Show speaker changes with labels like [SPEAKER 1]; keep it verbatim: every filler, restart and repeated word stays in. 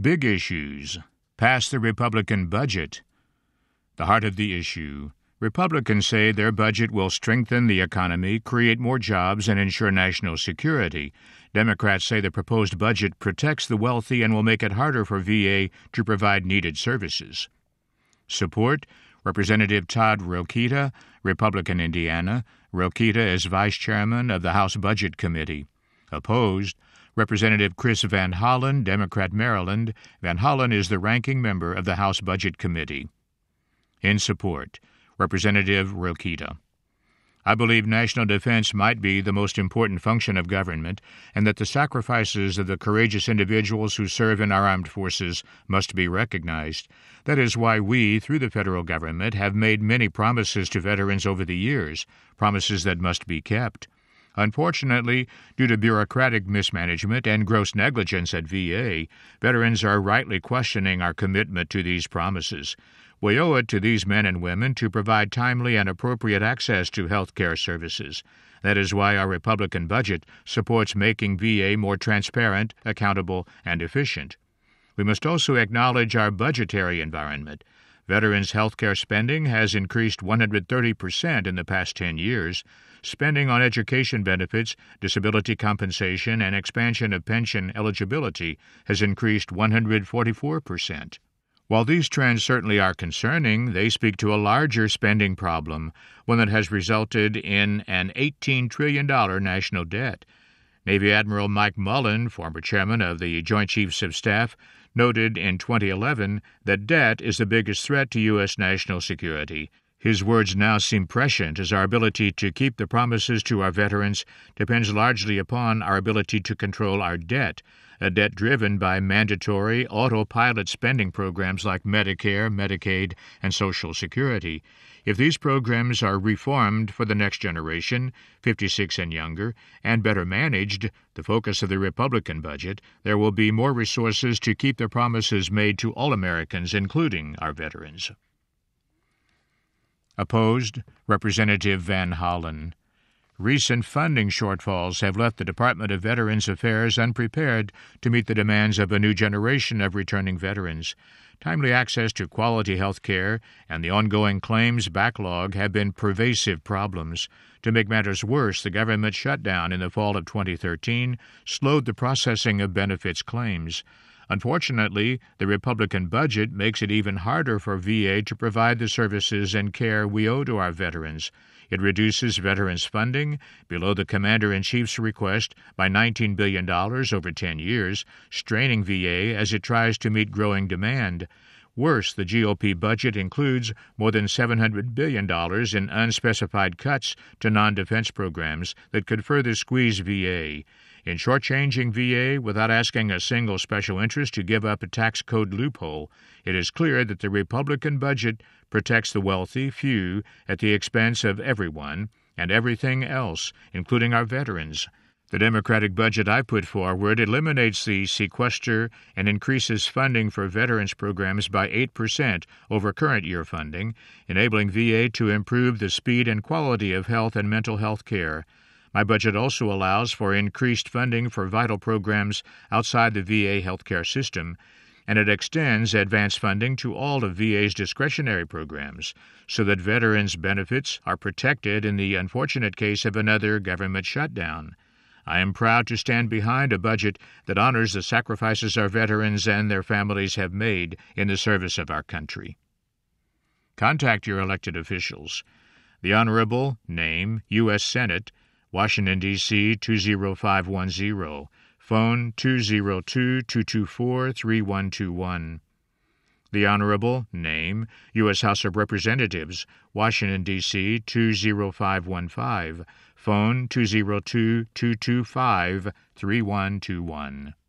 [SPEAKER 1] Big issues. Pass the Republican budget. The heart of the issue. Republicans say their budget will strengthen the economy, create more jobs, and ensure national security. Democrats say the proposed budget protects the wealthy and will make it harder for V A to provide needed services. Support. Representative Todd Rokita, Republican, Indiana. Rokita is vice chairman of the House Budget Committee. Opposed. Representative Chris Van Hollen, Democrat, Maryland. Van Hollen is the ranking member of the House Budget Committee. In support. Representative Rokita. I believe national defense might be the most important function of government, and that the sacrifices of the courageous individuals who serve in our armed forces must be recognized. That is why we, through the federal government, have made many promises to veterans over the years, promises that must be kept. Unfortunately, due to bureaucratic mismanagement and gross negligence at V A, veterans are rightly questioning our commitment to these promises. We owe it to these men and women to provide timely and appropriate access to health care services. That is why our Republican budget supports making V A more transparent, accountable, and efficient. We must also acknowledge our budgetary environment. Veterans' health care spending has increased one hundred thirty percent in the past ten years. Spending on education benefits, disability compensation, and expansion of pension eligibility has increased one hundred forty-four percent. While these trends certainly are concerning, they speak to a larger spending problem, one that has resulted in an eighteen trillion dollars national debt. Navy Admiral Mike Mullen, former chairman of the Joint Chiefs of Staff, noted in twenty eleven that debt is the biggest threat to U S national security. His words now seem prescient, as our ability to keep the promises to our veterans depends largely upon our ability to control our debt, a debt driven by mandatory autopilot spending programs like Medicare, Medicaid, and Social Security. If these programs are reformed for the next generation, fifty-six and younger, and better managed, the focus of the Republican budget, there will be more resources to keep the promises made to all Americans, including our veterans. Opposed. Representative Van Hollen. Recent funding shortfalls have left the Department of Veterans Affairs unprepared to meet the demands of a new generation of returning veterans. Timely access to quality health care and the ongoing claims backlog have been pervasive problems. To make matters worse, the government shutdown in the fall of twenty thirteen slowed the processing of benefits claims. Unfortunately, the Republican budget makes it even harder for V A to provide the services and care we owe to our veterans. It reduces veterans' funding below the Commander-in-Chief's request by nineteen billion dollars over ten years, straining V A as it tries to meet growing demand. Worse, the G O P budget includes more than seven hundred billion dollars in unspecified cuts to non-defense programs that could further squeeze V A. In shortchanging V A without asking a single special interest to give up a tax code loophole, it is clear that the Republican budget protects the wealthy few at the expense of everyone and everything else, including our veterans. The Democratic budget I put forward eliminates the sequester and increases funding for veterans programs by eight percent over current year funding, enabling V A to improve the speed and quality of health and mental health care. My budget also allows for increased funding for vital programs outside the V A healthcare system, and it extends advance funding to all of V A's discretionary programs so that veterans' benefits are protected in the unfortunate case of another government shutdown. I am proud to stand behind a budget that honors the sacrifices our veterans and their families have made in the service of our country. Contact your elected officials. The Honorable, name, U S Senate, Washington, D C two zero five one zero. Phone two zero two, two two four, three one two one. The Honorable, name, U S House of Representatives, Washington, D C two zero five one five. Phone two zero two, two two five, three one two one.